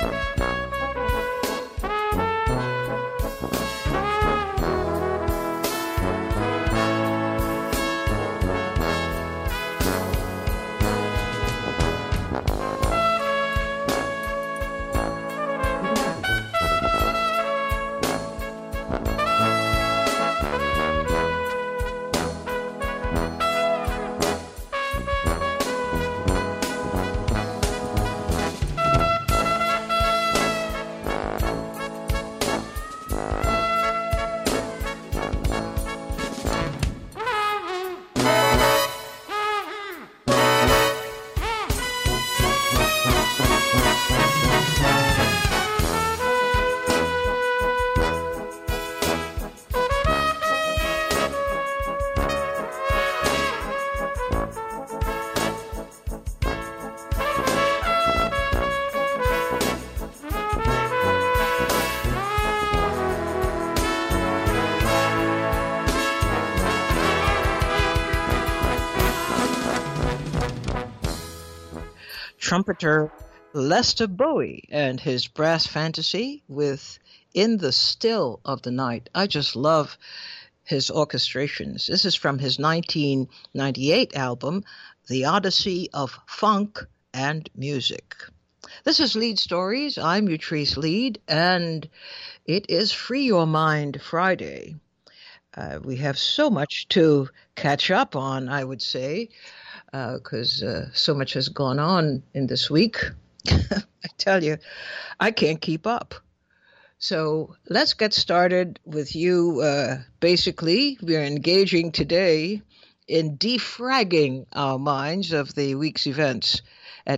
Trumpeter Lester Bowie and his brass fantasy with In the Still of the Night. I just love his orchestrations. This is from his 1998 album, The Odyssey of Funk and Music. This is Lead Stories. I'm Utrice Lead, and it is Free Your Mind Friday. We have so much to catch up on, I would say, because so much has gone on in this week. I tell you, I can't keep up. So let's get started with you. Basically, we're engaging today in defragging our minds of the week's events at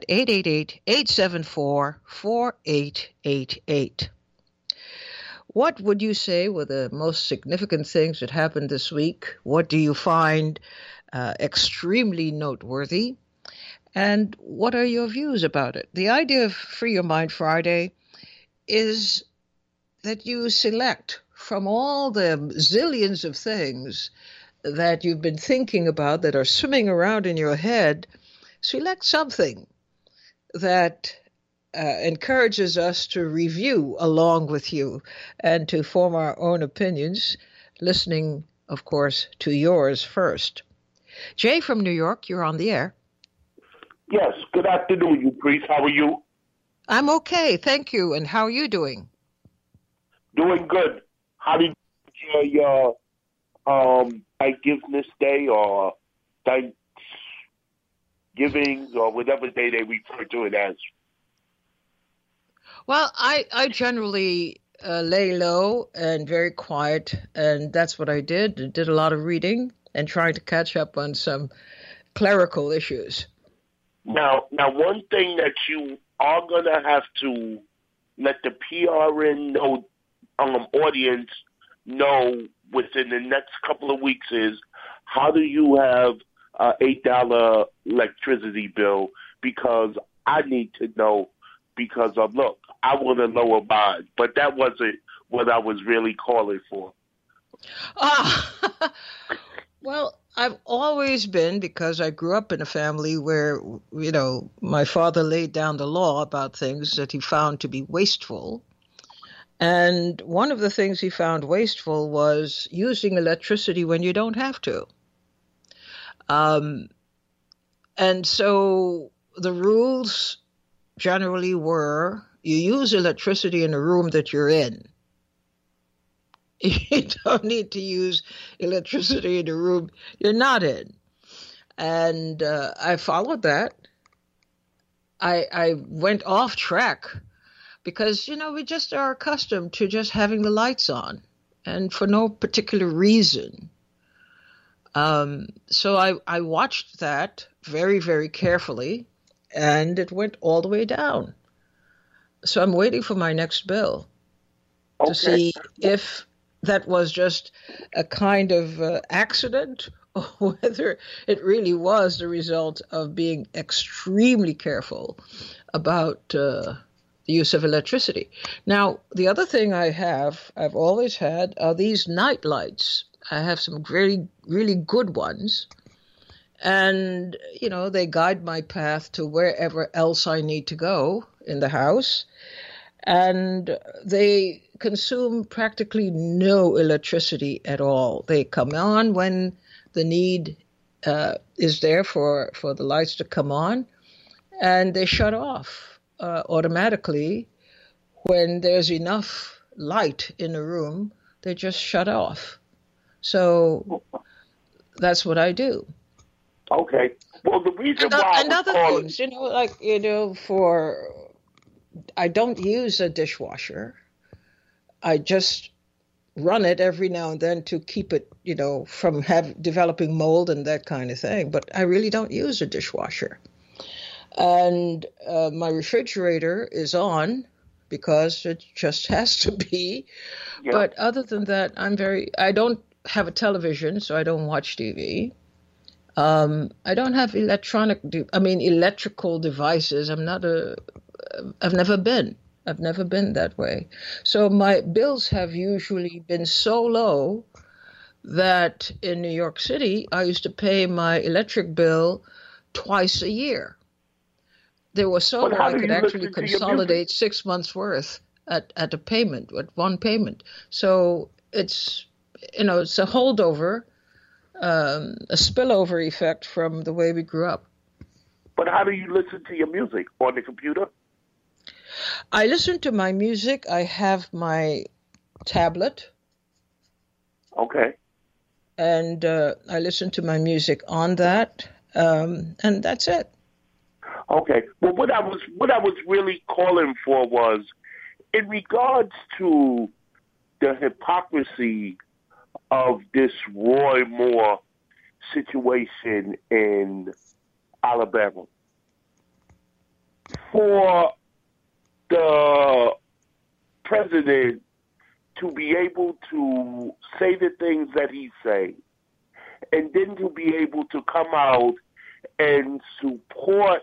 888-874-4888. What would you say were the most significant things that happened this week? What do you find extremely noteworthy? And what are your views about it? The idea of Free Your Mind Friday is that you select from all the zillions of things that you've been thinking about that are swimming around in your head, select something that encourages us to review along with you and to form our own opinions, listening, of course, to yours first. Jay from New York, you're on the air. Yes, good afternoon, Utrice. How are you? I'm okay, thank you. And how are you doing? Doing good. How did you enjoy your Thanksgiving Day or Thanksgiving or whatever day they refer to it as? Well, I generally lay low and very quiet, and that's what I did. I did a lot of reading and trying to catch up on some clerical issues. Now, one thing that you are going to have to let the PRN audience know within the next couple of weeks is, how do you have an $8 electricity bill? Because I need to know, because look, I want to lower mine, but that wasn't what I was really calling for. Well, I've always been, because I grew up in a family where, my father laid down the law about things that he found to be wasteful. And one of the things he found wasteful was using electricity when you don't have to. And so the rules generally were, you use electricity in the room that you're in. You don't need to use electricity in the room you're not in. And I followed that. I went off track because, we just are accustomed to just having the lights on and for no particular reason. So I watched that very, very carefully, and it went all the way down. So I'm waiting for my next bill to see if that was just a kind of accident or whether it really was the result of being extremely careful about the use of electricity. Now, the other thing I've always had are these night lights. I have some really, really good ones. And, they guide my path to wherever else I need to go in the house. and they consume practically no electricity at all. They come on when the need is there for the lights to come on, and they shut off automatically when there's enough light in the room. They just shut off. So that's what I do. Okay. Well, the reason why and other things, I don't use a dishwasher. I just run it every now and then to keep it, from developing mold and that kind of thing. But I really don't use a dishwasher. And my refrigerator is on because it just has to be. Yeah. But other than that, I don't have a television, so I don't watch TV. I don't have electrical devices. I've never been that way. So my bills have usually been so low that in New York City, I used to pay my electric bill twice a year. They were so low I could actually consolidate 6 months worth at a payment, at one payment. So it's a holdover, a spillover effect from the way we grew up. But how do you listen to your music? On the computer? I listen to my music. I have my tablet. Okay. And I listen to my music on that, and that's it. Okay. Well, what I was really calling for was, in regards to the hypocrisy of this Roy Moore situation in Alabama. For the president to be able to say the things that he say, and then to be able to come out and support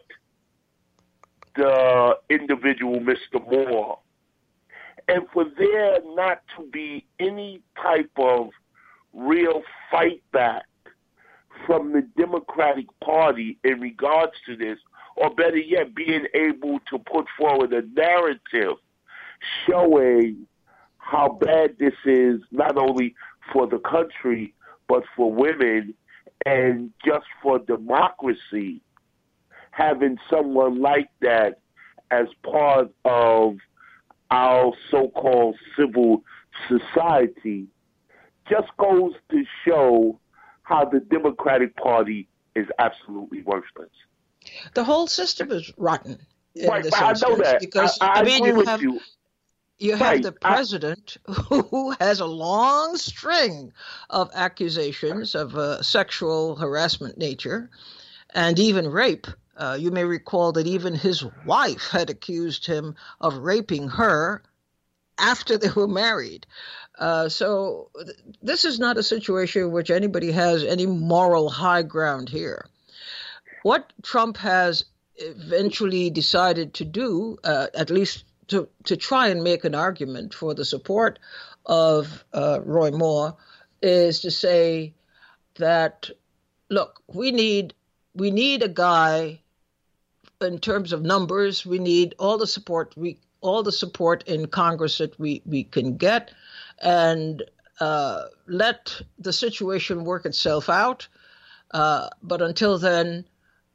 the individual, Mr. Moore, and for there not to be any type of real fight back from the Democratic Party in regards to this, or better yet, being able to put forward a narrative showing how bad this is, not only for the country, but for women and just for democracy. Having someone like that as part of our so-called civil society just goes to show how the Democratic Party is absolutely worthless. The whole system is rotten. Right, I know that. Because I agree with you. You have the president who has a long string of accusations of sexual harassment nature and even rape. You may recall that even his wife had accused him of raping her after they were married. So this is not a situation in which anybody has any moral high ground here. What Trump has eventually decided to do, at least to try and make an argument for the support of Roy Moore, is to say that, look, we need a guy in terms of numbers. We need all the support in Congress that we can get, and let the situation work itself out. But until then,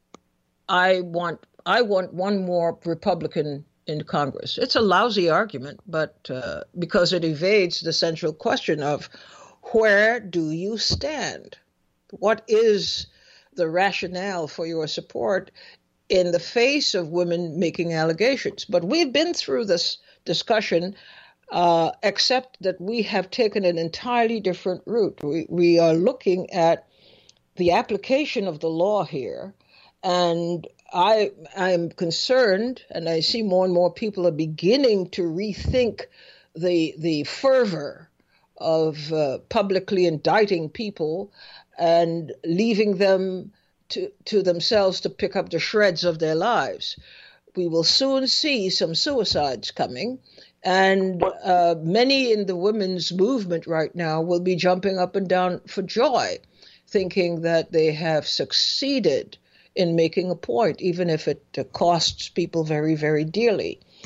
I want one more Republican in Congress. It's a lousy argument, but because it evades the central question of where do you stand? What is the rationale for your support in the face of women making allegations? But we've been through this discussion, except that we have taken an entirely different route. We are looking at the application of the law here, and I am concerned, and I see more and more people are beginning to rethink the fervor of publicly indicting people and leaving them to themselves to pick up the shreds of their lives. We will soon see some suicides coming, and many in the women's movement right now will be jumping up and down for joy, thinking that they have succeeded in making a point, even if it costs people very, very dearly.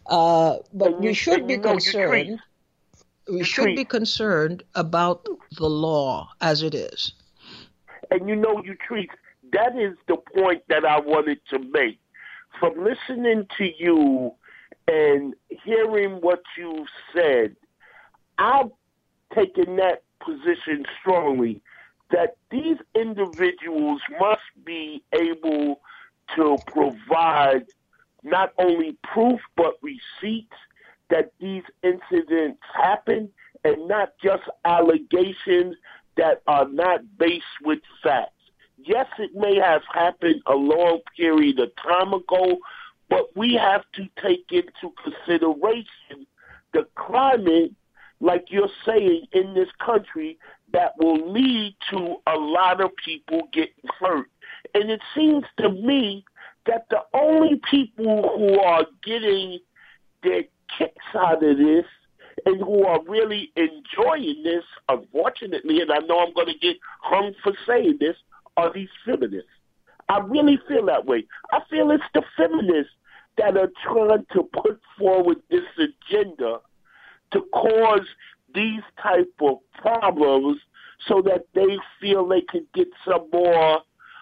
But we should be concerned. We should be concerned about the law as it is. And Treat, that is the point that I wanted to make. From listening to you and hearing what you said, I've taken that position strongly, that these individuals must be able to provide not only proof but receipts that these incidents happen, and not just allegations that are not based with facts. Yes, it may have happened a long period of time ago, but we have to take into consideration the climate, like you're saying, in this country that will lead to a lot of people getting hurt. And it seems to me that the only people who are getting their kicks out of this and who are really enjoying this, unfortunately, and I know I'm going to get hung for saying this, are these feminists. I really feel that way. I feel it's the feminists that are trying to put forward this agenda to cause these type of problems so that they feel they can get some more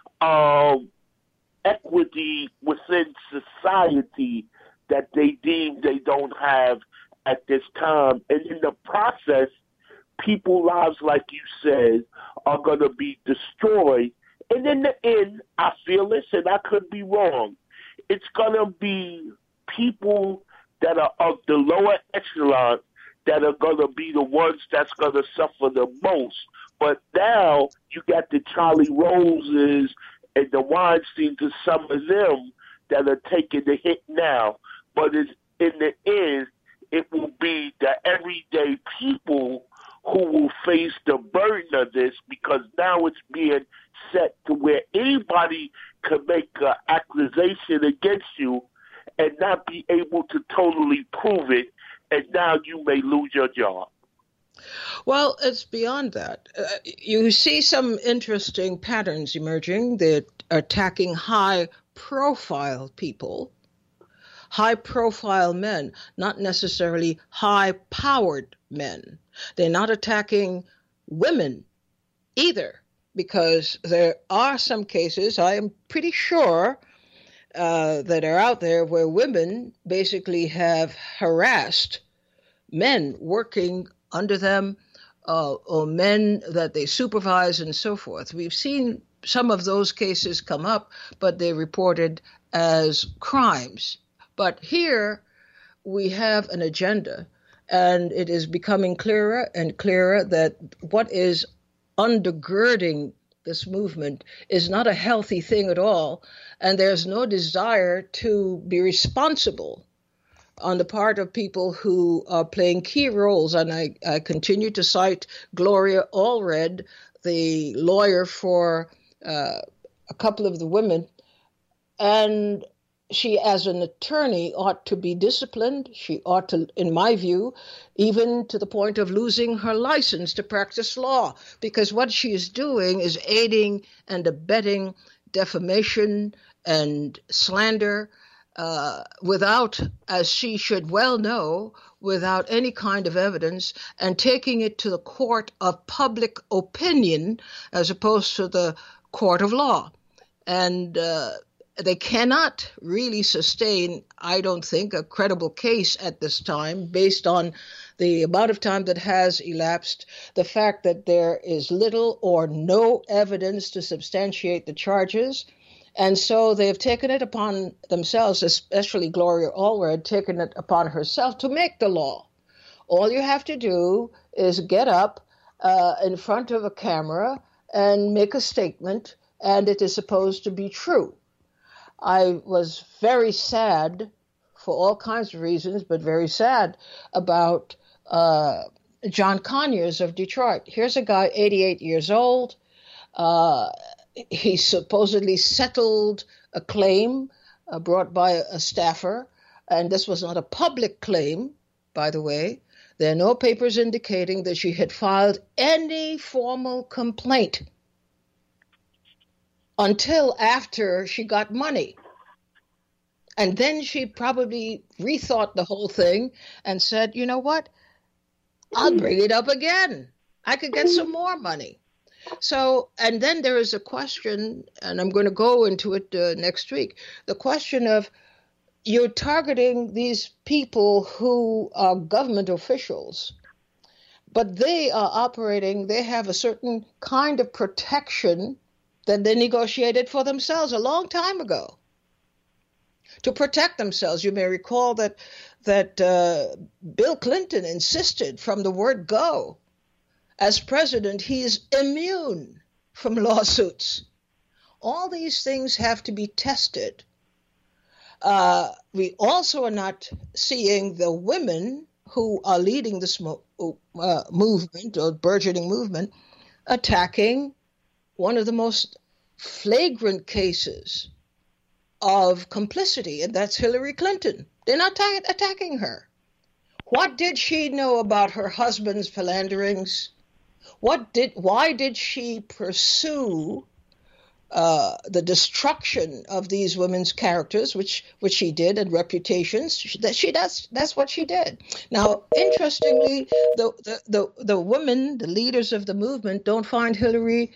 equity within society that they deem they don't have at this time. And in the process, people's lives, like you said, are going to be destroyed. And in the end, I feel this, and I could be wrong, it's going to be people that are of the lower echelon that are going to be the ones that's going to suffer the most. But now you got the Charlie Roses and the Weinsteins and some of them that are taking the hit now. But in the end, it will be the everyday people who will face the burden of this, because now it's being set to where anybody can make an accusation against you and not be able to totally prove it, and now you may lose your job. Well, it's beyond that. You see some interesting patterns emerging that are attacking high-profile people, high-profile men, not necessarily high-powered men. They're not attacking women either, because there are some cases, I am pretty sure, that are out there where women basically have harassed men working under them, or men that they supervise and so forth. We've seen some of those cases come up, but they're reported as crimes. But here we have an agenda, and it is becoming clearer and clearer that what is undergirding this movement is not a healthy thing at all, and there's no desire to be responsible on the part of people who are playing key roles. And I continue to cite Gloria Allred, the lawyer for a couple of the women, and she, as an attorney, ought to be disciplined. She ought to, in my view, even to the point of losing her license to practice law, because what she is doing is aiding and abetting defamation and slander without, as she should well know, without any kind of evidence, and taking it to the court of public opinion as opposed to the court of law. And they cannot really sustain, I don't think, a credible case at this time based on the amount of time that has elapsed, the fact that there is little or no evidence to substantiate the charges. And so they have taken it upon themselves, especially Gloria Allred, taken it upon herself to make the law. All you have to do is get up in front of a camera and make a statement, and it is supposed to be true. I was very sad, for all kinds of reasons, but very sad about John Conyers of Detroit. Here's a guy, 88 years old. He supposedly settled a claim brought by a staffer, and this was not a public claim, by the way. There are no papers indicating that she had filed any formal complaint until after she got money. And then she probably rethought the whole thing and said, you know what? I'll bring it up again. I could get some more money. So, and then there is a question, and I'm going to go into it next week, the question of you're targeting these people who are government officials, but they are operating, they have a certain kind of protection that they negotiated for themselves a long time ago to protect themselves. You may recall that Bill Clinton insisted from the word go, as president, he is immune from lawsuits. All these things have to be tested. We also are not seeing the women who are leading this movement or burgeoning movement attacking one of the most flagrant cases of complicity, and that's Hillary Clinton. They're not attacking her. What did she know about her husband's philanderings? Why did she pursue the destruction of these women's characters, which she did, and reputations? That's what she did. Now, interestingly, the women, the leaders of the movement, don't find Hillary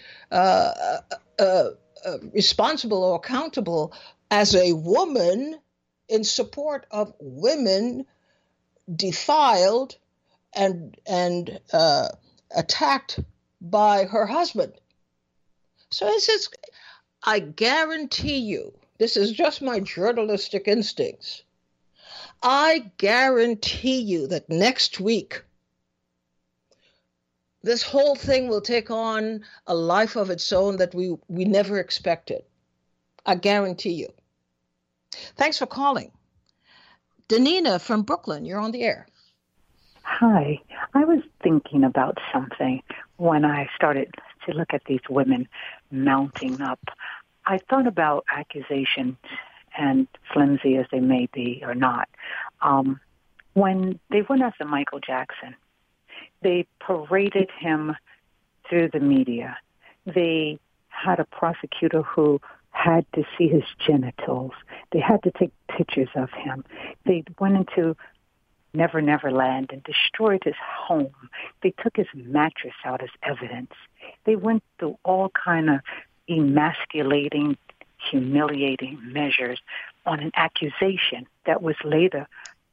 responsible or accountable as a woman in support of women defiled and attacked by her husband. So it says, I guarantee you, this is just my journalistic instincts, I guarantee you that next week, this whole thing will take on a life of its own that we never expected. I guarantee you. Thanks for calling. Danina from Brooklyn, you're on the air. Hi. I was thinking about something when I started to look at these women mounting up. I thought about accusations, and flimsy as they may be or not. When they went after Michael Jackson, they paraded him through the media. They had a prosecutor who had to see his genitals. They had to take pictures of him. They went into Never Never Land and destroyed his home. They took his mattress out as evidence. They went through all kind of emasculating, humiliating measures on an accusation that was later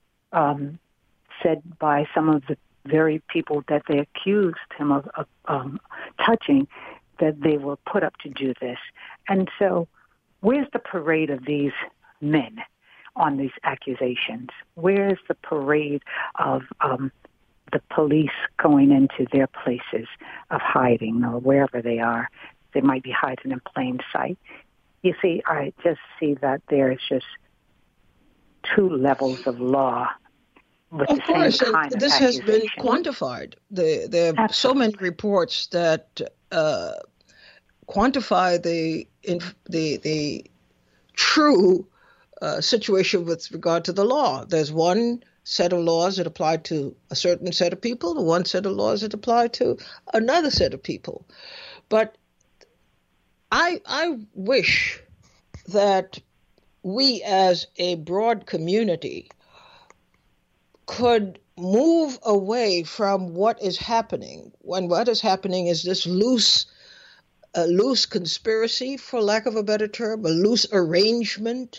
said by some of the very people that they accused him of touching, that they were put up to do this. And so where's the parade of these men on these accusations? Where's the parade of the police going into their places of hiding or wherever they are? They might be hiding in plain sight. You see, I just see that there's just two levels of law with of the course, same kind of this has been accusation. quantified. There are so many reports that quantify the true situation with regard to the law. There's one set of laws that apply to a certain set of people, and one set of laws that apply to another set of people. But I wish that we as a broad community could move away from what is happening, when what is happening is this loose conspiracy, for lack of a better term, a loose arrangement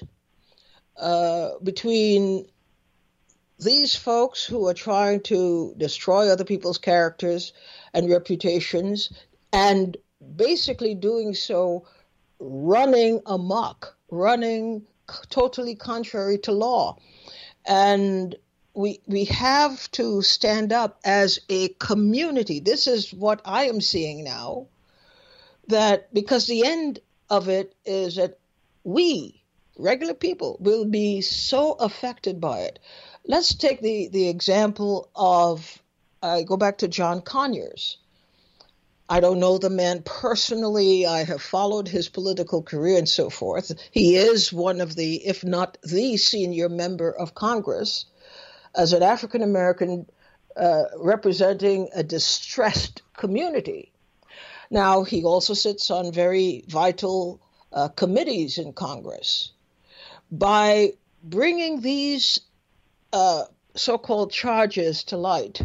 between these folks who are trying to destroy other people's characters and reputations, and basically doing so running amok, running totally contrary to law. And we have to stand up as a community. This is what I am seeing now, that because the end of it is that we, regular people, will be so affected by it. Let's take the example of, I go back to John Conyers. I don't know the man personally. I have followed his political career and so forth. He is one of the, if not the senior member of Congress, as an African-American representing a distressed community. Now, he also sits on very vital committees in Congress. By bringing these so-called charges to light,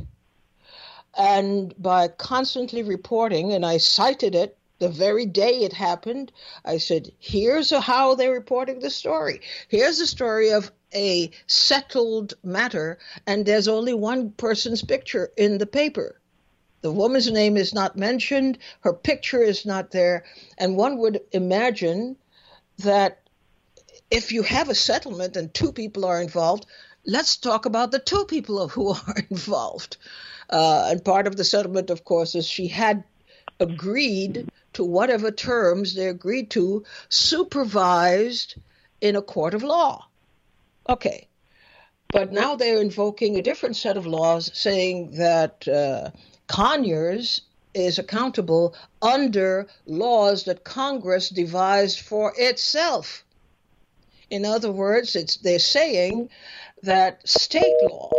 and by constantly reporting, and I cited it the very day it happened, I said, here's how they're reporting the story. Here's the story of a settled matter, and there's only one person's picture in the paper. The woman's name is not mentioned, her picture is not there, and one would imagine that if you have a settlement and two people are involved, let's talk about the two people who are involved. And part of the settlement, of course, is she had agreed to whatever terms they agreed to, supervised in a court of law. Okay. But now they're invoking a different set of laws saying that Conyers is accountable under laws that Congress devised for itself. In other words, they're saying that state law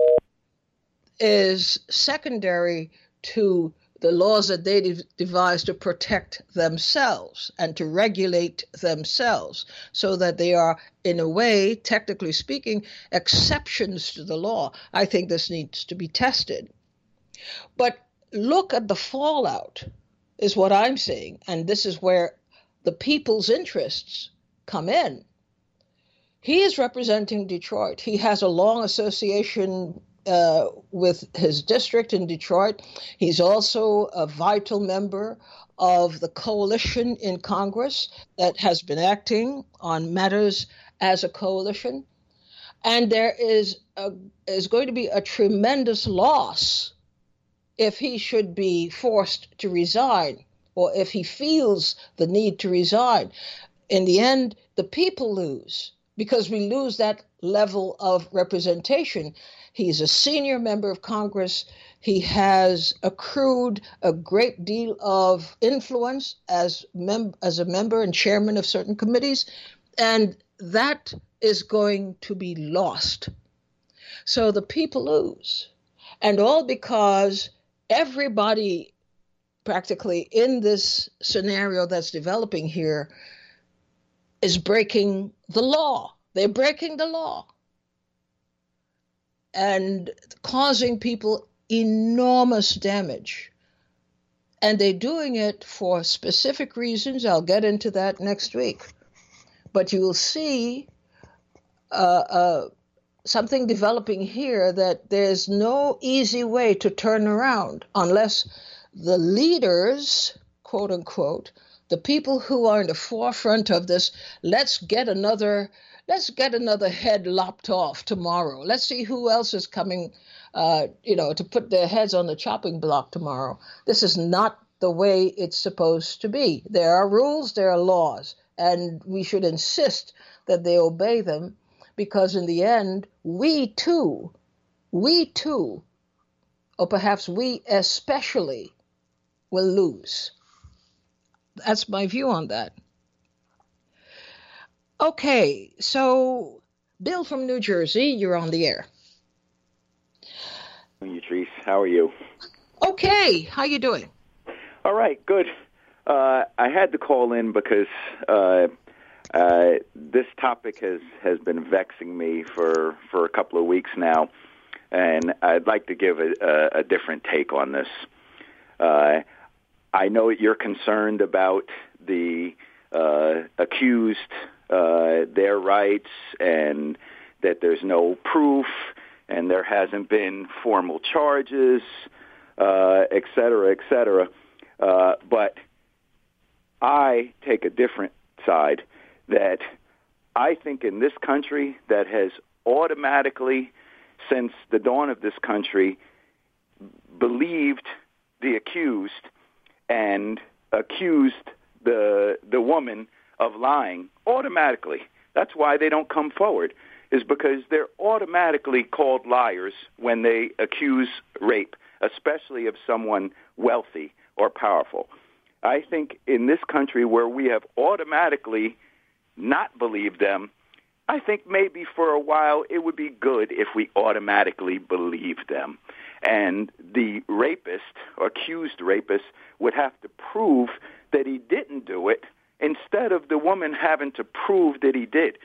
is secondary to the laws that they devised to protect themselves and to regulate themselves, so that they are, in a way, technically speaking, exceptions to the law. I think this needs to be tested. But look at the fallout, is what I'm saying, and this is where the people's interests come in. He is representing Detroit. He has a long association with his district in Detroit. He's also a vital member of the coalition in Congress that has been acting on matters as a coalition. And there is going to be a tremendous loss if he should be forced to resign, or if he feels the need to resign. In the end, the people lose, because we lose that level of representation. He's a senior member of Congress. He has accrued a great deal of influence as a member and chairman of certain committees, and that is going to be lost. So the people lose, and all because everybody practically in this scenario that's developing here is breaking the law. They're breaking the law and causing people enormous damage. And they're doing it for specific reasons. I'll get into that next week. But you will see something developing here that there's no easy way to turn around unless the leaders, quote unquote, the people who are in the forefront of this, let's get another head lopped off tomorrow. Let's see who else is coming, to put their heads on the chopping block tomorrow. This is not the way it's supposed to be. There are rules, there are laws, and we should insist that they obey them, because in the end, we too, or perhaps we especially, will lose. That's my view on that. Okay, so Bill from New Jersey, you're on the air. Trace, how are you? Okay, how you doing? All right, good. I had to call in because this topic has been vexing me for a couple of weeks now, and I'd like to give a different take on this. I know you're concerned about the accused, their rights, and that there's no proof, and there hasn't been formal charges, et cetera, et cetera. But I take a different side, that I think in this country that has automatically, since the dawn of this country, believed the accused and accused the woman of lying automatically. That's why they don't come forward, is because they're automatically called liars when they accuse rape, especially of someone wealthy or powerful. I think in this country where we have automatically not believed them, I think maybe for a while it would be good if we automatically believed them. And the rapist, or accused rapist, would have to prove that he didn't do it instead of the woman having to prove that he did.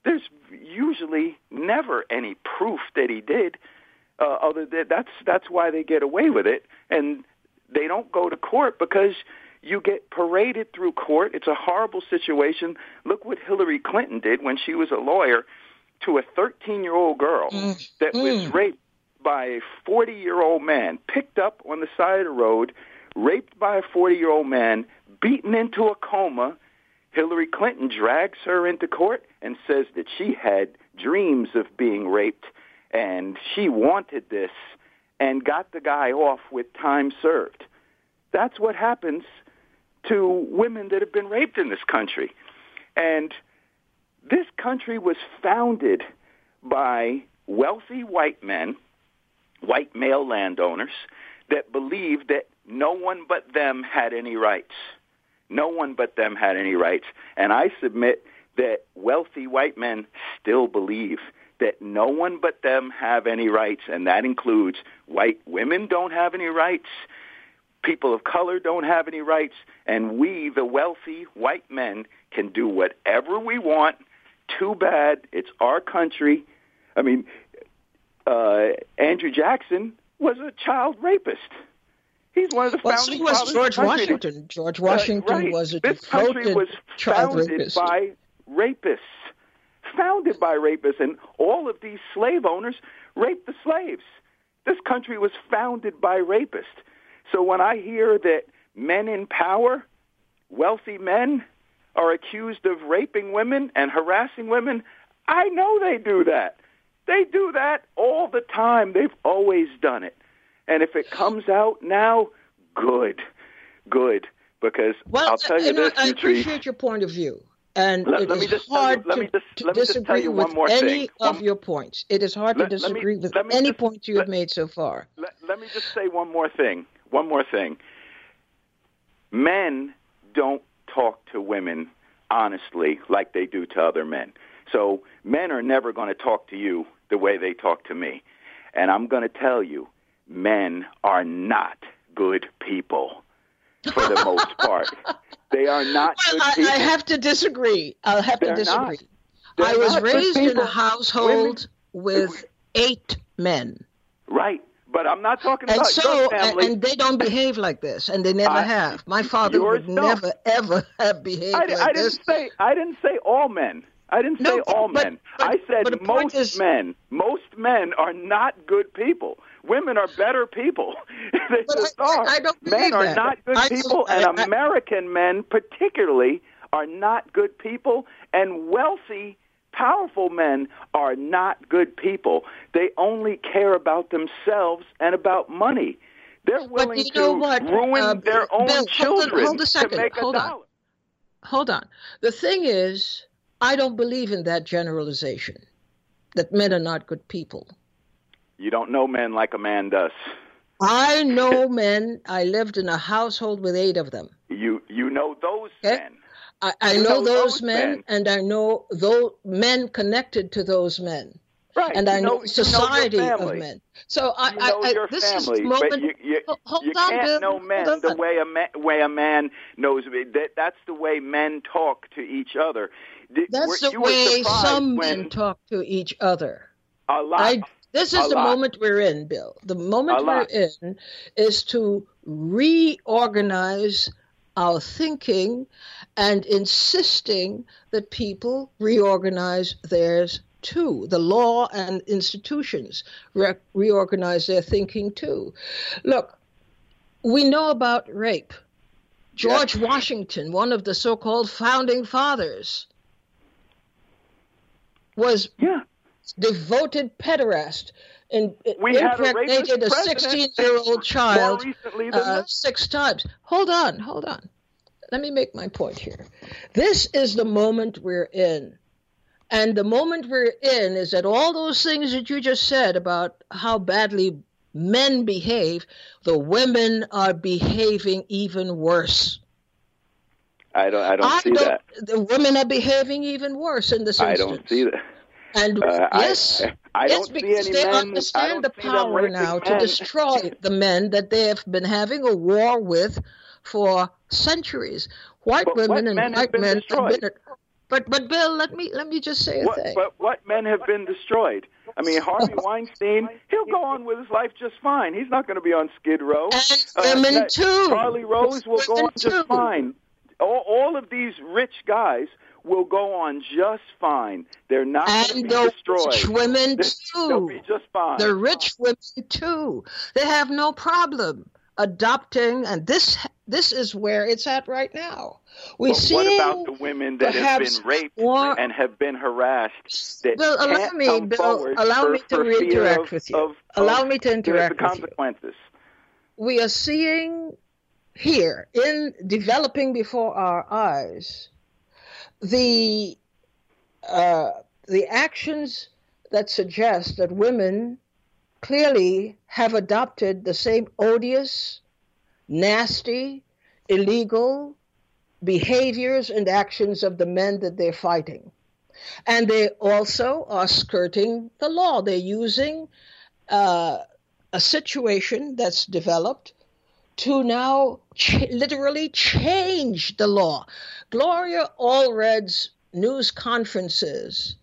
there's usually never any proof that he did. Other than that's why they get away with it, and they don't go to court because you get paraded through court. It's a horrible situation. Look what Hillary Clinton did when she was a lawyer to a 13-year-old girl that was raped by a 40-year-old man, picked up on the side of the road, raped by a 40-year-old man, beaten into a coma. Hillary Clinton drags her into court and says that she had dreams of being raped and she wanted this and got the guy off with time served. That's what happens to women that have been raped in this country. And this country was founded by wealthy white men, white male landowners, that believed that no one but them had any rights. No one but them had any rights. And I submit that wealthy white men still believe that no one but them have any rights, and that includes white women don't have any rights, people of color don't have any rights, and we, the wealthy white men, can do whatever we want. Too bad. It's our country. I mean, Andrew Jackson was a child rapist. He's one of the founding fathers of George Washington. George Washington was a devoted child rapist. By rapists. Founded by rapists, and all of these slave owners raped the slaves. This country was founded by rapists. So when I hear that men in power, wealthy men, are accused of raping women and harassing women, I know they do that. They do that all the time. They've always done it. And if it comes out now, good. Because I'll tell you this, I appreciate your point of view. And it is hard to disagree with any of your points. It is hard to disagree with any points you have made so far. Let me just say one more thing. Men don't talk to women honestly like they do to other men. So men are never going to talk to you the way they talk to me. And I'm going to tell you, men are not good people for the most part. They are not good people. I have to disagree. I'll have to disagree. I was raised in a household with 8 men. Right. But I'm not talking about your family. And they don't behave like this, and they never have. My father would never, ever have behaved like this. I didn't say all men. I didn't say all men. I said most men. Most men are not good people. Women are better people. They just are. I don't believe men are not good people, and American men particularly are not good people, and wealthy, powerful men are not good people. They only care about themselves and about money. They're willing to ruin their own children hold a second. to make a dollar. Hold on. The thing is, I don't believe in that generalization, that men are not good people. You don't know men like a man does. I know men. I lived in a household with 8 of them. You know those men. I know those men, and I know those men connected to those men. Right. And I know society of men. So this is the moment. Hold on, can't Bill. know men the way a man knows. That's the way men talk to each other. That's the way some men talk to each other. A lot. This is the moment we're in, Bill. The moment we're in is to reorganize our thinking and insisting that people reorganize theirs too. The law and institutions reorganize their thinking too. Look, we know about rape. George Washington, one of the so-called founding fathers, was devoted pederast and impregnated a 16-year-old child 6 times. Hold on. Let me make my point here. This is the moment we're in. And the moment we're in is that all those things that you just said about how badly men behave, the women are behaving even worse. I don't see that. The women are behaving even worse in this instance. I don't see that. And I don't see because any they men, understand the power now to destroy the men that they have been having a war with for centuries. White women and white men have been But Bill, let me just say a thing. But what men have been destroyed? I mean, Harvey Weinstein, he'll go on with his life just fine. He's not going to be on Skid Row. And women too. Charlie Rose will go on just fine. All of these rich guys will go on just fine. They're not going to be destroyed. Rich women too. They'll be just fine. The rich women too. They have no problem adopting, and this is where it's at right now. What about the women that have been raped and have been harassed? That allow me to interact with you. Allow me to interact with you. The consequences. We are seeing here, in developing before our eyes, the actions that suggest that women clearly have adopted the same odious, nasty, illegal behaviors and actions of the men that they're fighting. And they also are skirting the law. They're using a situation that's developed to now literally change the law. Gloria Allred's news conferences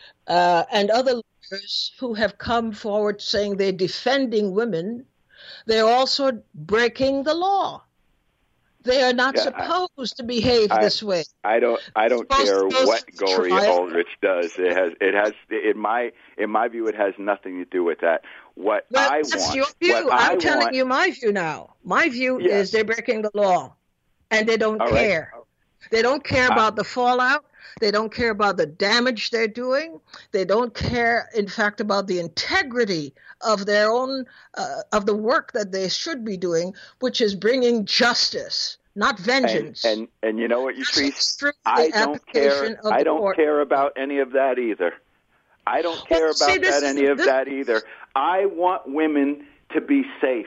and other leaders who have come forward saying they're defending women, they're also breaking the law. They are not supposed to behave this way. I don't care what Gloria Allred does. It has in my view, it has nothing to do with that. That's your view. I'm telling you my view now. My view is they're breaking the law, and they don't care. Right. They don't care about the fallout. They don't care about the damage they're doing. They don't care, in fact, about the integrity of their own, of the work that they should be doing, which is bringing justice, not vengeance. And you know what, Utrice? I don't care. I don't care about any of that either. I don't care about any of that either. I want women to be safe.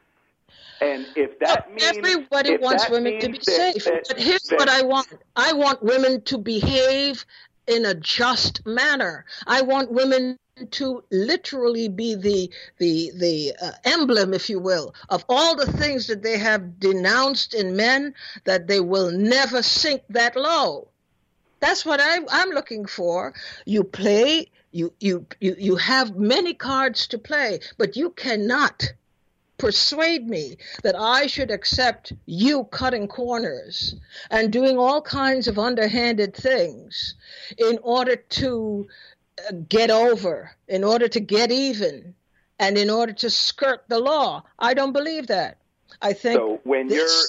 And if that means everybody wants women to be safe, but here's what I want. I want women to behave in a just manner. I want women to literally be the emblem, if you will, of all the things that they have denounced in men, that they will never sink that low. That's what I'm looking for. You play, you have many cards to play, but you cannot persuade me that I should accept you cutting corners and doing all kinds of underhanded things in order to get over, in order to get even, and in order to skirt the law. I don't believe that. I think so. When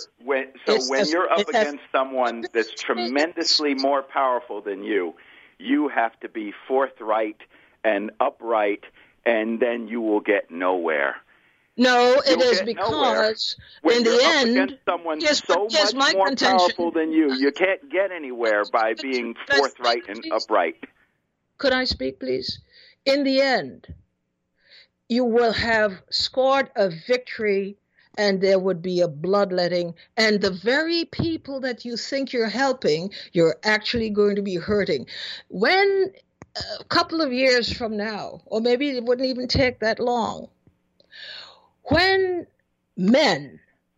you're up against someone that's tremendously more powerful than you, you have to be forthright and upright, and then you will get nowhere. No, it is because in the end, against someone so much more powerful than you can't get anywhere by being forthright and upright. Could I speak, please? In the end, you will have scored a victory, and there would be a bloodletting, and the very people that you think you're helping, you're actually going to be hurting. When a couple of years from now, or maybe it wouldn't even take that long, when men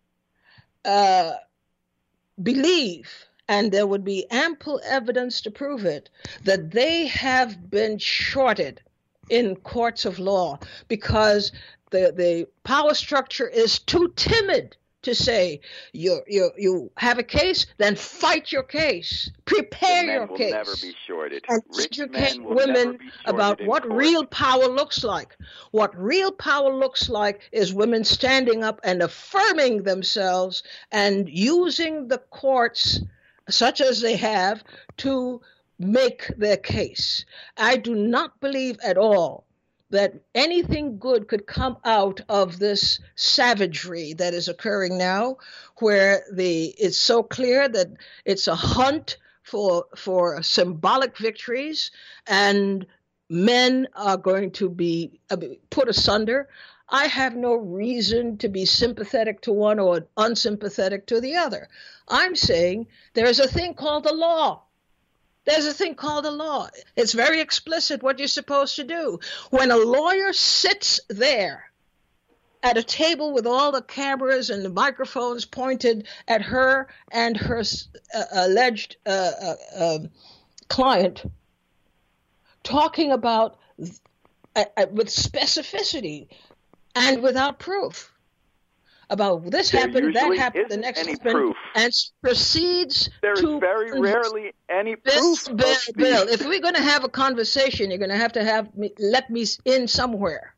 believe, and there would be ample evidence to prove it, that they have been shorted in courts of law because the power structure is too timid to say you have a case, then fight your case, prepare your case. Men will never be shorted. And educate women about what real power looks like. What real power looks like is women standing up and affirming themselves and using the courts, such as they have, to make their case. I do not believe at all that anything good could come out of this savagery that is occurring now, where it's so clear that it's a hunt for symbolic victories, and men are going to be put asunder. I have no reason to be sympathetic to one or unsympathetic to the other. I'm saying there's a thing called the law. There's a thing called the law. It's very explicit what you're supposed to do. When a lawyer sits there at a table with all the cameras and the microphones pointed at her and her alleged client talking about with specificity and without proof about this happened, that happened, the next happened, proof. And proceeds There to... is very rarely any This, proof. Bill, if we're going to have a conversation, you're going to have let me in somewhere.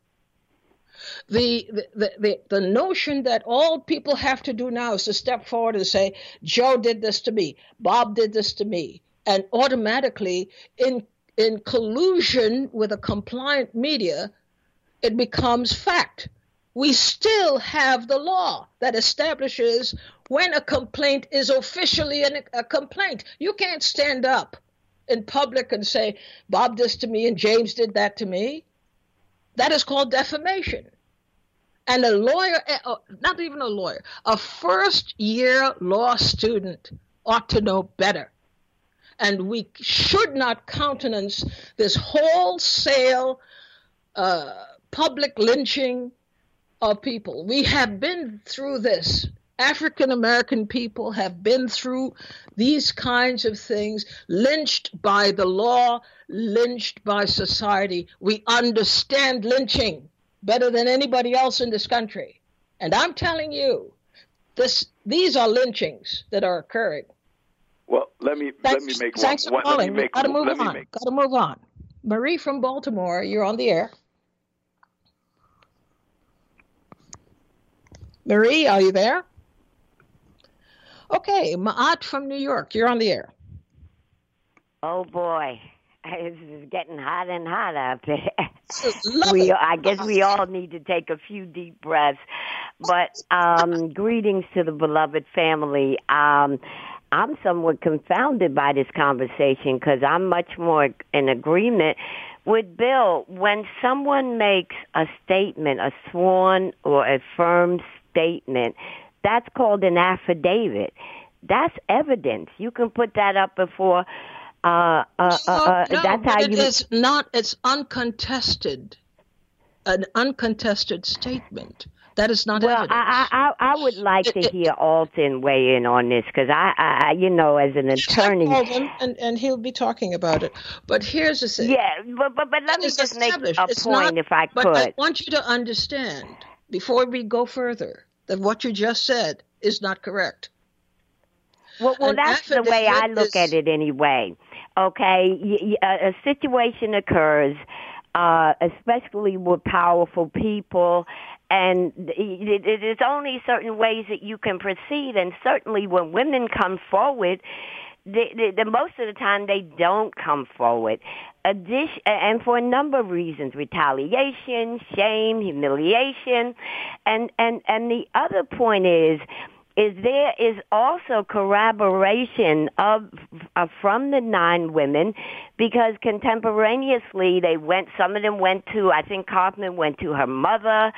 The notion that all people have to do now is to step forward and say, Joe did this to me, Bob did this to me, and automatically in collusion with a compliant media, it becomes fact. We still have the law that establishes when a complaint is officially a complaint. You can't stand up in public and say, Bob did this to me and James did that to me. That is called defamation. And a lawyer, not even a lawyer, a first-year law student ought to know better. And we should not countenance this wholesale public lynching of people. We have been through this. African American people have been through these kinds of things, lynched by the law, lynched by society. We understand lynching better than anybody else in this country. And I'm telling you, these are lynchings that are occurring. Well, let me make Thanks for calling. Gotta move on. Marie from Baltimore, you're on the air. Marie, are you there? Okay, Ma'at from New York, you're on the air. Oh boy, it's getting hot and hot out there. I guess we all need to take a few deep breaths. But greetings to the beloved family. I'm somewhat confounded by this conversation because I'm much more in agreement with Bill. When someone makes a statement, a sworn or a firm statement, that's called an affidavit. That's evidence. You can put that up before. That's how you. It's not. It's uncontested. An uncontested statement. That is not evidence. I would like to hear Alton weigh in on this because I as an attorney. Call him and he'll be talking about it. But here's the thing. Yeah, but let me just make a point if I could. But I want you to understand before we go further that what you just said is not correct. Well, that's the way I look at it anyway. Okay, a situation occurs, especially with powerful people, and there's only certain ways that you can proceed, and certainly when women come forward, the most of the time they don't come forward. And for a number of reasons, retaliation, shame, humiliation, and the other point is there is also corroboration from the 9 women, because contemporaneously some of them went to, I think Kaufman went to her mother,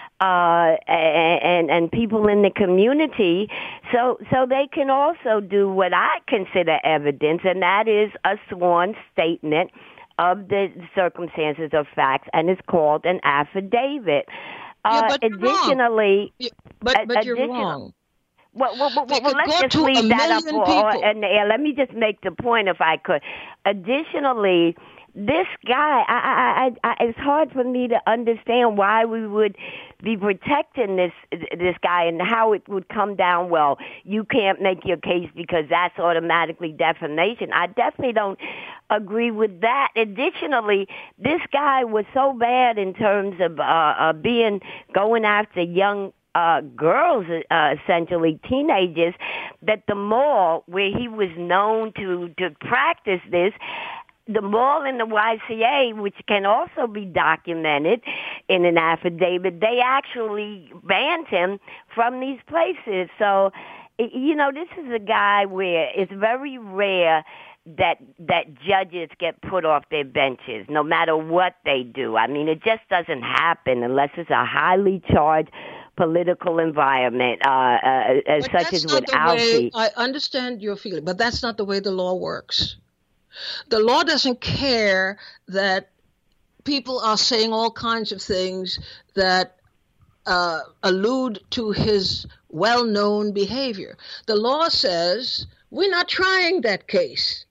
and people in the community, so they can also do what I consider evidence, and that is a sworn statement of the circumstances of facts, and it's called an affidavit. But additionally, you're wrong. Well, let's just leave that up and let me just make the point if I could. Additionally, this guy, it's hard for me to understand why we would be protecting this guy and how it would come down. Well, you can't make your case because that's automatically defamation. I definitely don't agree with that. Additionally, this guy was so bad in terms of going after young girls, essentially teenagers, that the mall where he was known to practice this, the mall in the YCA, which can also be documented in an affidavit, they actually banned him from these places. So, this is a guy where it's very rare that judges get put off their benches, no matter what they do. I mean, it just doesn't happen unless it's a highly charged political environment, such as with Alfie. I understand your feeling, but that's not the way the law works. The law doesn't care that people are saying all kinds of things that allude to his well-known behavior. The law says, we're not trying that case.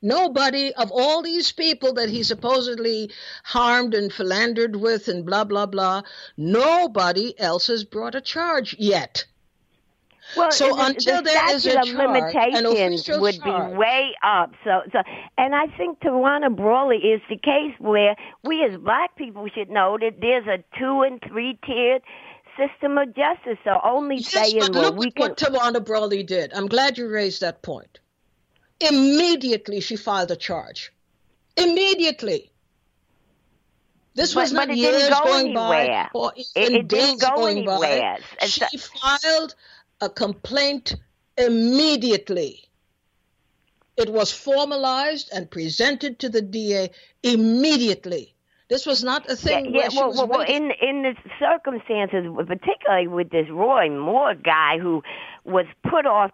Nobody of all these people that he supposedly harmed and philandered with and blah, blah, blah, nobody else has brought a charge yet. Well, so until there is a charge, limitations would be way up. So, and I think Tawana Brawley is the case where we as black people should know that there's a 2- and 3-tiered system of justice. So only saying, but well, look what Tawana Brawley did. I'm glad you raised that point. Immediately she filed a charge. Immediately. This was not years going by or even days going by. She filed a complaint immediately. It was formalized and presented to the DA immediately. This was not a thing where she was waiting. In the circumstances, particularly with this Roy Moore guy who was put off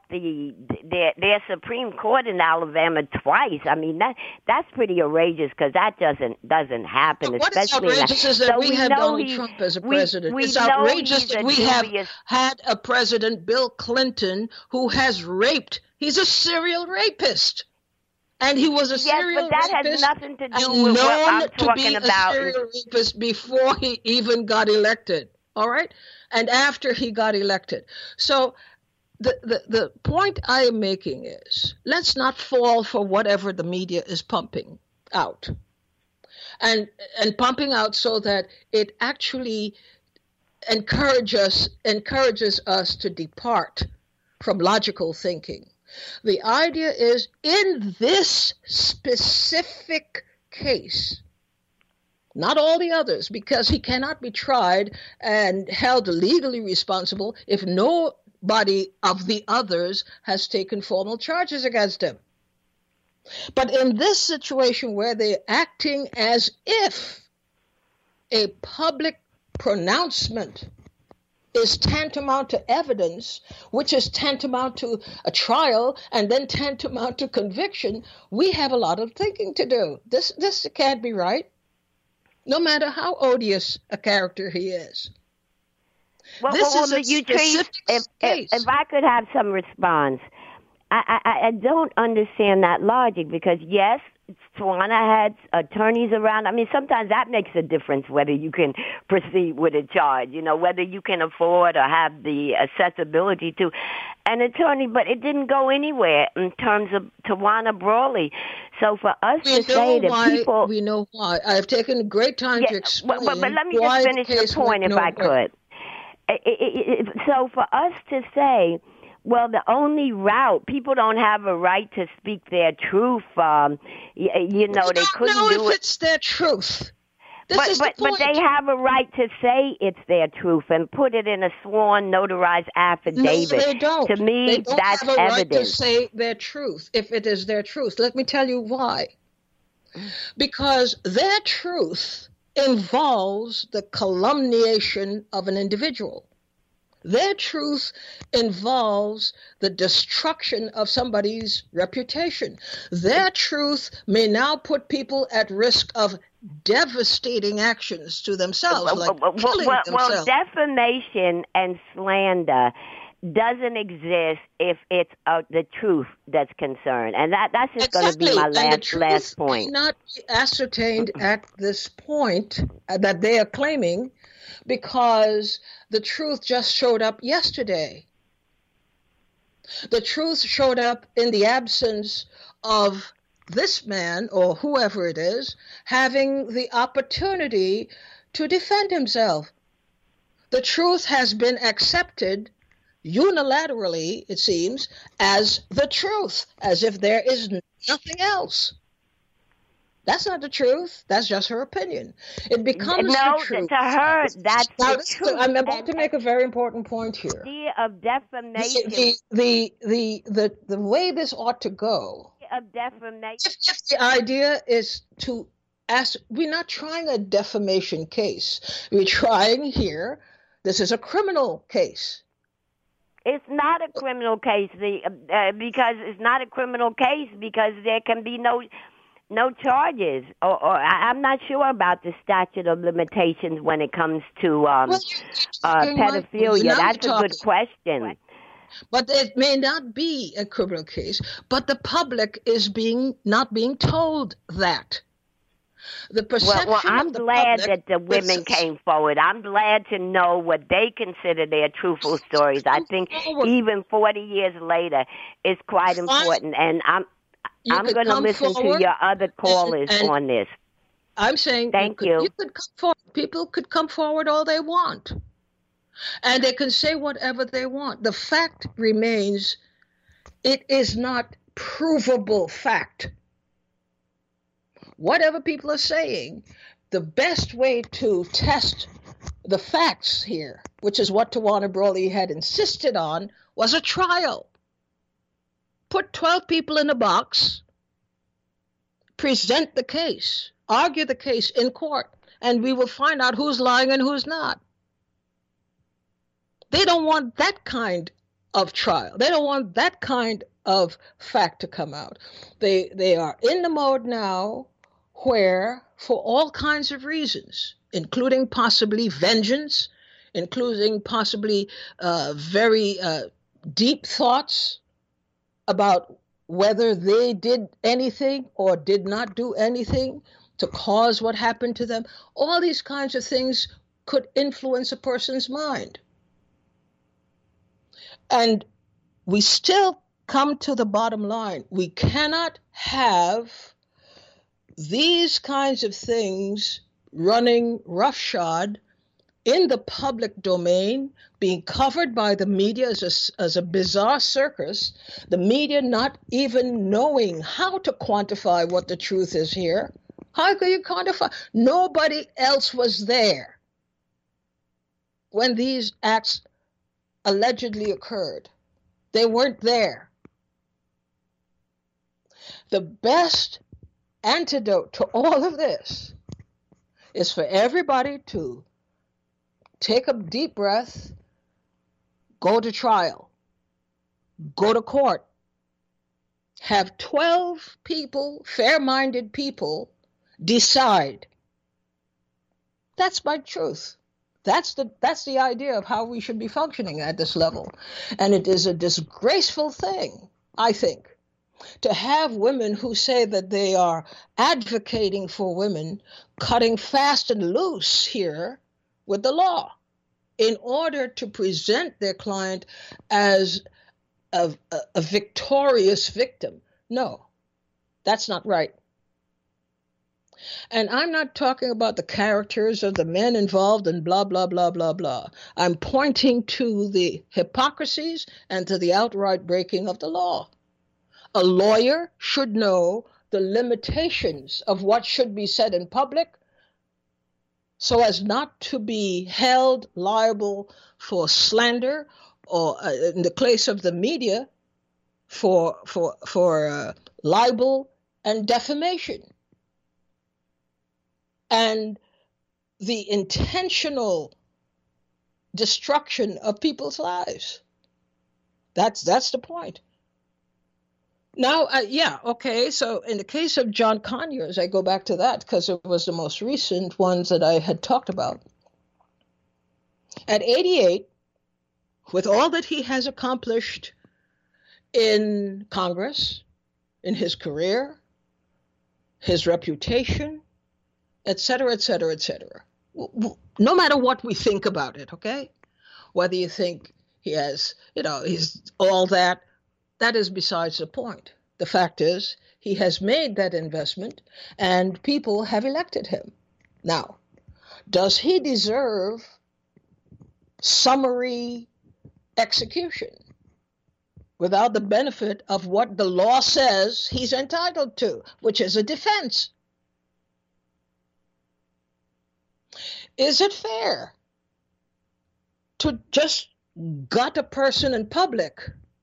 their Supreme Court in Alabama twice. I mean, that's pretty outrageous because that doesn't happen. What is outrageous is that we have Donald Trump as a president. It's outrageous that we have had a president, Bill Clinton, who has raped. He's a serial rapist. And he was a serial rapist. Yes, but that has nothing to do with what I'm talking about. A serial rapist before he even got elected, all right? And after he got elected. So the point I am making is, let's not fall for whatever the media is pumping out. And pumping out so that it actually encourages us to depart from logical thinking. The idea is, in this specific case, not all the others, because he cannot be tried and held legally responsible if nobody of the others has taken formal charges against him. But in this situation where they're acting as if a public pronouncement is tantamount to evidence, which is tantamount to a trial, and then tantamount to conviction, we have a lot of thinking to do. This can't be right, no matter how odious a character he is. Well, this is a specific case. If I could have some response, I don't understand that logic because, yes, Tawana had attorneys around. I mean, sometimes that makes a difference whether you can proceed with a charge, whether you can afford or have the accessibility to an attorney. But it didn't go anywhere in terms of Tawana Brawley. So for us to say that people... We know why. I've taken great time to explain but let me just finish the point if I could. So for us to say... Well, the only route, people don't have a right to speak their truth. They couldn't do it. If it's their truth. But they have a right to say it's their truth and put it in a sworn, notarized affidavit. No, they don't. To me, that's evidence. They don't have a right to say their truth if it is their truth. Let me tell you why. Because their truth involves the calumniation of an individual. Their truth involves the destruction of somebody's reputation. Their truth may now put people at risk of devastating actions to themselves, like killing themselves. Well, defamation and slander doesn't exist if it's the truth that's concerned. And that's just going to be my last point. May not be ascertained at this point that they are claiming, because the truth just showed up yesterday. The truth showed up in the absence of this man or whoever it is having the opportunity to defend himself. The truth has been accepted unilaterally, it seems, as the truth, as if there is nothing else. That's not the truth. That's just her opinion. It becomes the truth. To her, that's the truth. I'm about to make a very important point here. The idea of defamation. The way this ought to go. Of defamation. If the idea is to ask, we're not trying a defamation case. We're trying here. This is a criminal case. It's not a criminal case because it's not a criminal case because there can be no charges, or I'm not sure about the statute of limitations when it comes to pedophilia. That's a good question. But it may not be a criminal case, but the public is not being told that. The perception I'm glad that the women came forward. I'm glad to know what they consider their truthful stories. I think even 40 years later, it's quite important. And I'm going to listen to your other callers on this. I'm saying thank you. You could come forward. People could come forward all they want. And they can say whatever they want. The fact remains, it is not provable fact. Whatever people are saying, the best way to test the facts here, which is what Tawana Brawley had insisted on, was a trial. Put 12 people in a box, present the case, argue the case in court, and we will find out who's lying and who's not. They don't want that kind of trial. They don't want that kind of fact to come out. They are in the mode now where, for all kinds of reasons, including possibly vengeance, including possibly very deep thoughts about whether they did anything or did not do anything to cause what happened to them, all these kinds of things could influence a person's mind. And we still come to the bottom line. We cannot have these kinds of things running roughshod in the public domain, being covered by the media as a bizarre circus, the media not even knowing how to quantify what the truth is here. How can you quantify? Nobody else was there when these acts allegedly occurred. They weren't there. The best antidote to all of this is for everybody to take a deep breath, go to trial, go to court, have 12 people, fair-minded people, decide. That's my truth. That's the idea of how we should be functioning at this level. And it is a disgraceful thing, I think, to have women who say that they are advocating for women cutting fast and loose here with the law in order to present their client as a victorious victim. No, that's not right. And I'm not talking about the characters of the men involved and blah, blah, blah, blah, blah. I'm pointing to the hypocrisies and to the outright breaking of the law. A lawyer should know the limitations of what should be said in public so as not to be held liable for slander or, in the case of the media, for libel and defamation. And the intentional destruction of people's lives. That's the point. Now, so in the case of John Conyers, I go back to that because it was the most recent ones that I had talked about. At 88, with all that he has accomplished in Congress, in his career, his reputation, et cetera, et cetera, et cetera. No matter what we think about it, okay? Whether you think he has, he's all that, that is besides the point. The fact is, he has made that investment and people have elected him. Now, does he deserve summary execution without the benefit of what the law says he's entitled to, which is a defense? Is it fair to just gut a person in public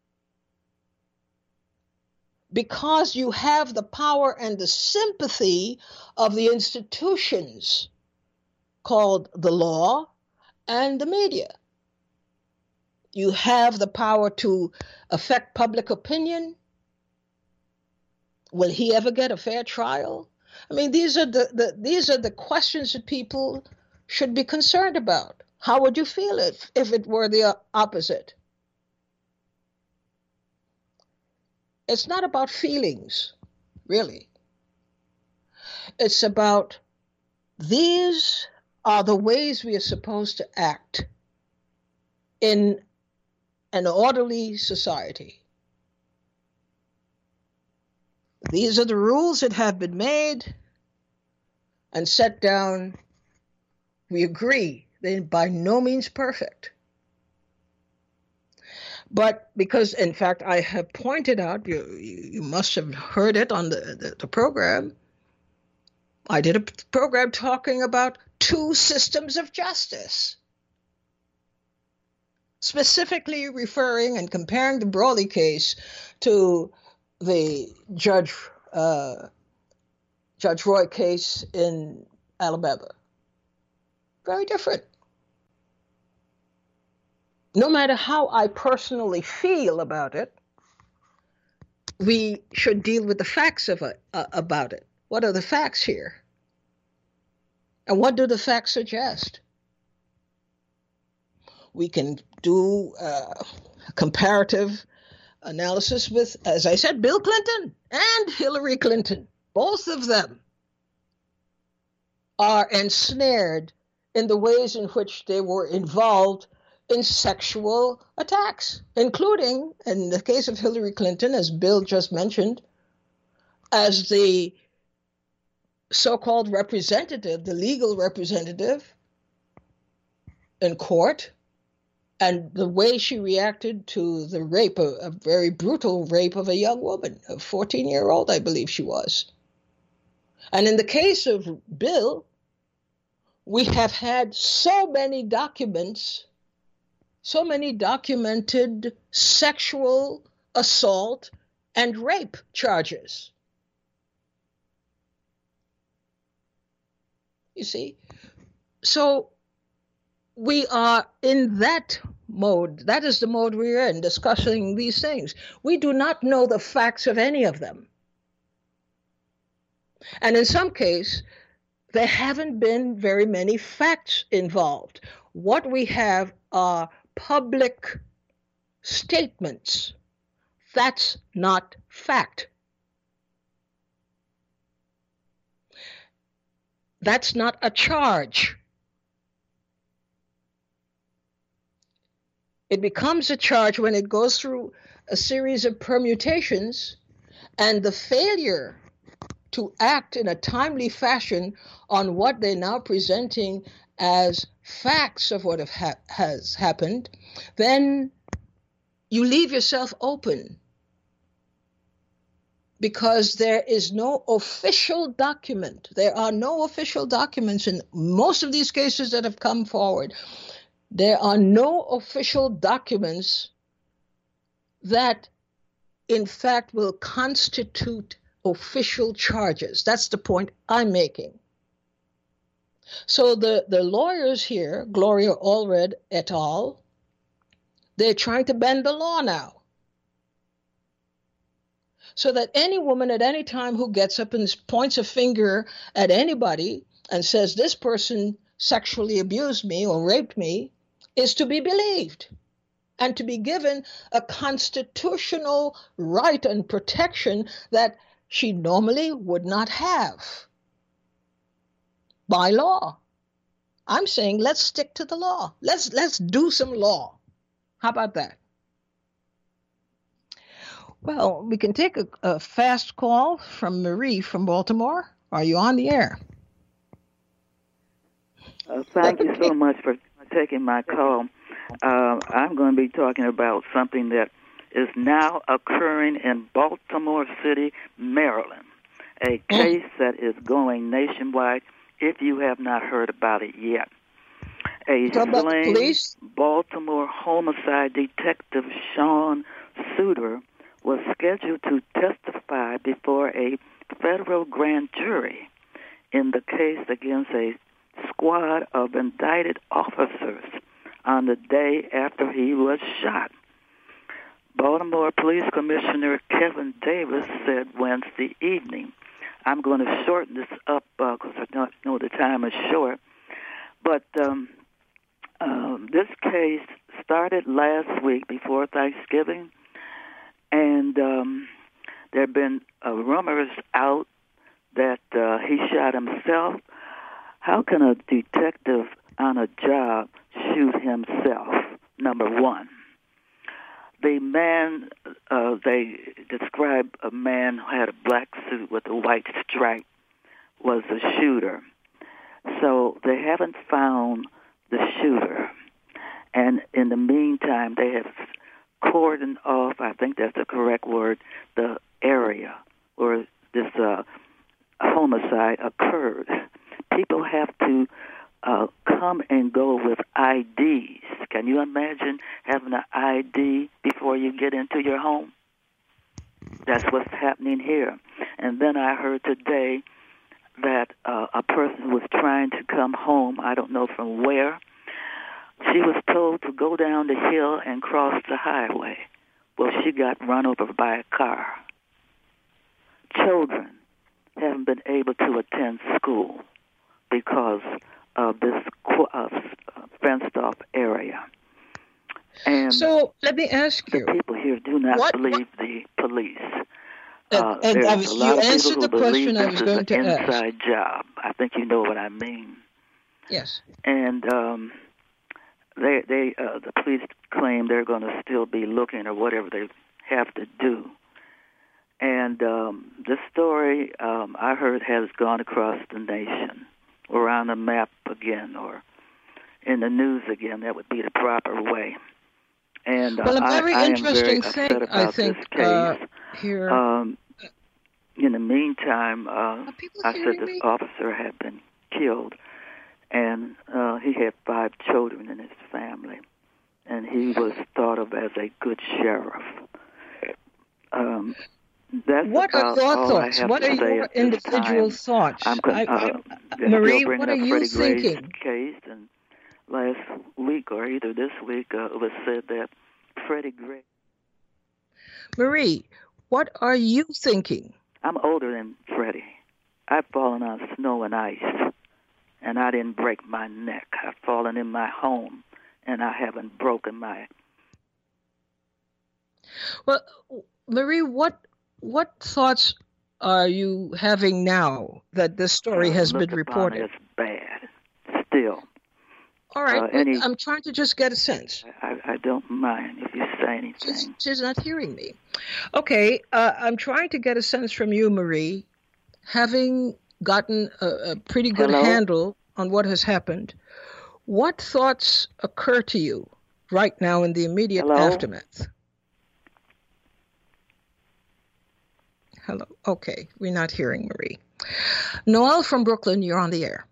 because you have the power and the sympathy of the institutions called the law and the media? You have the power to affect public opinion. Will he ever get a fair trial? I mean, these are the questions that people should be concerned about. How would you feel if it were the opposite? It's not about feelings, really. It's about these are the ways we are supposed to act in an orderly society. These are the rules that have been made and set down. We agree they're by no means perfect. But because, in fact, I have pointed out, you must have heard it on the program, I did a program talking about two systems of justice, specifically referring and comparing the Brawley case to the Judge Roy case in Alabama. Very different. No matter how I personally feel about it, we should deal with the facts of it, about it. What are the facts here? And what do the facts suggest? We can do comparative analysis with, as I said, Bill Clinton and Hillary Clinton. Both of them are ensnared in the ways in which they were involved in sexual attacks, including, in the case of Hillary Clinton, as Bill just mentioned, as the so-called representative, the legal representative in court, and the way she reacted to the rape, a very brutal rape of a young woman, a 14-year-old, I believe she was. And in the case of Bill, we have had so many documents, so many documented sexual assault and rape charges. You see? So we are in that mode. That is the mode we're in, discussing these things. We do not know the facts of any of them. And in some cases, there haven't been very many facts involved. What we have are public statements. That's not fact. That's not a charge. It becomes a charge when it goes through a series of permutations, and the failure to act in a timely fashion on what they're now presenting as facts of what has happened, then you leave yourself open, because there is no official document. There are no official documents in most of these cases that have come forward. There are no official documents that, in fact, will constitute official charges. That's the point I'm making. So the lawyers here, Gloria Allred et al., they're trying to bend the law now, so that any woman at any time who gets up and points a finger at anybody and says this person sexually abused me or raped me is to be believed and to be given a constitutional right and protection that she normally would not have by law. I'm saying let's stick to the law. Let's do some law. How about that? Well, we can take a fast call from Marie from Baltimore. Are you on the air? Thank you so much for taking my call. I'm going to be talking about something that is now occurring in Baltimore City, Maryland, a case that is going nationwide if you have not heard about it yet. A slain Baltimore homicide detective, Sean Suter, was scheduled to testify before a federal grand jury in the case against a squad of indicted officers on the day after he was shot. Baltimore Police Commissioner Kevin Davis said Wednesday evening, I'm going to shorten this up because I know the time is short, but this case started last week before Thanksgiving, and there have been rumors out that he shot himself. How can a detective on a job shoot himself? Number one. The man, they describe a man who had a black suit with a white stripe was the shooter. So they haven't found the shooter. And in the meantime, they have cordoned off, I think that's the correct word, the area where this homicide occurred. People have to come and go with IDs. Can you imagine having an ID before you get into your home? That's what's happening here. And then I heard today that a person was trying to come home, I don't know from where. She was told to go down the hill and cross the highway. Well, she got run over by a car. Children haven't been able to attend school because of this fenced-off area. And so let me ask you. The people here do not believe the police. And you answered the question I was going to ask. It's an inside job. I think you know what I mean. Yes. And the police claim they're going to still be looking or whatever they have to do. And this story, I heard, has gone across the nation, or on the map again, or in the news again. That would be the proper way. And well, a very interesting thing, I think, this case. Here. In the meantime, I said this officer had been killed, and he had 5 children in his family, and he was thought of as a good sheriff. What are your thoughts? What are your individual thoughts? Marie, what are you thinking? Case, and last week, or either this week, it was said that Freddie Gray. Marie, what are you thinking? I'm older than Freddie. I've fallen on snow and ice, and I didn't break my neck. I've fallen in my home, and I haven't broken my... Well, Marie, what thoughts are you having now that this story has been reported? It's bad, still. All right, I'm trying to just get a sense. I don't mind if you say anything. She's not hearing me. Okay, I'm trying to get a sense from you, Marie, having gotten a pretty good handle on what has happened. What thoughts occur to you right now in the immediate aftermath? Hello. Okay, we're not hearing Marie. Noel from Brooklyn, you're on the air.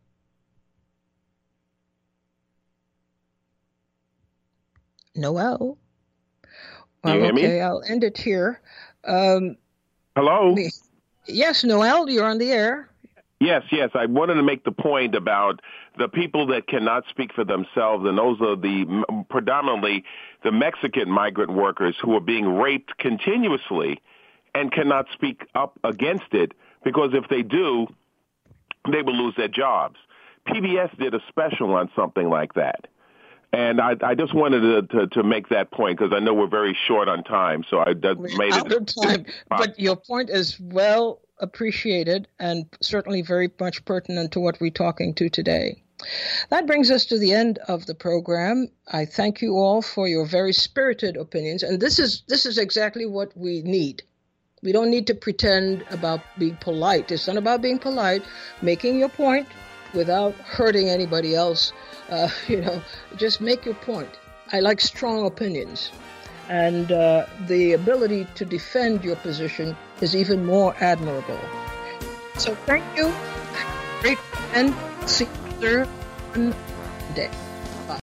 Noel. Well, you hear me? I'll end it here. Hello? Yes, Noel, you're on the air. Yes. I wanted to make the point about the people that cannot speak for themselves, and those are predominantly the Mexican migrant workers who are being raped continuously and cannot speak up against it, because if they do, they will lose their jobs. PBS did a special on something like that. And I just wanted to make that point, because I know we're very short on time. So I made it. Out of time, but your point is well appreciated and certainly very much pertinent to what we're talking to today. That brings us to the end of the program. I thank you all for your very spirited opinions, and this is exactly what we need. We don't need to pretend about being polite. It's not about being polite, making your point without hurting anybody else. Just make your point. I like strong opinions. And the ability to defend your position is even more admirable. So thank you. Great and see you one day.